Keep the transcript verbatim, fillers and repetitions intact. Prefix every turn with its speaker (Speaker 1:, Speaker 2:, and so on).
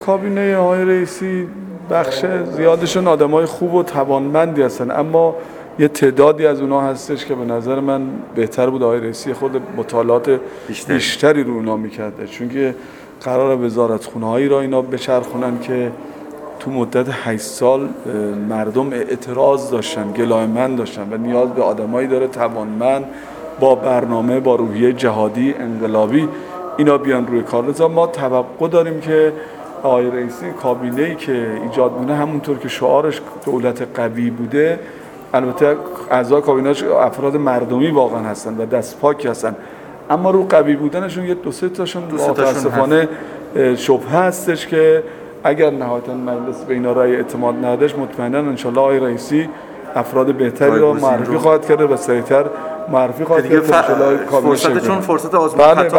Speaker 1: کابینه آقای رئیسی بخش زیادشون آدمای خوب و توانمندی هستن، اما یه تعدادی از اونها هستش که به نظر من بهتر بود آقای رئیسی خود مطالعات بیشتری, بیشتری رو اونا میکرده، چون که قرار وزارتخونه‌هایی را اینا بچرخونن که تو مدت هشت سال مردم اعتراض داشتن، گلایمند داشتن و نیاز به آدمایی داره توانمند با برنامه، با روحیه جهادی انقلابی اینا بیان روی کار. لذا ما توقع داریم که آقای رئیسی کابینه‌ای که ایجاد مونه همونطور که شعارش دولت قوی بوده، البته اعضای کابینه‌اش افراد مردمی واقعا هستن و دست پاکی هستن، اما رو قوی بودنشون یه دو سه تاشون متاسفانه شبهه هستش که اگر نهایتاً مجلس به اینا رأی اعتماد ندهش، مطمئناً انشالله آقای رئیسی افراد بهتری را معرفی خواهد کرد و سریعتر معرفی خواهد کرد.
Speaker 2: فرصتشون فرصت آزمون خطا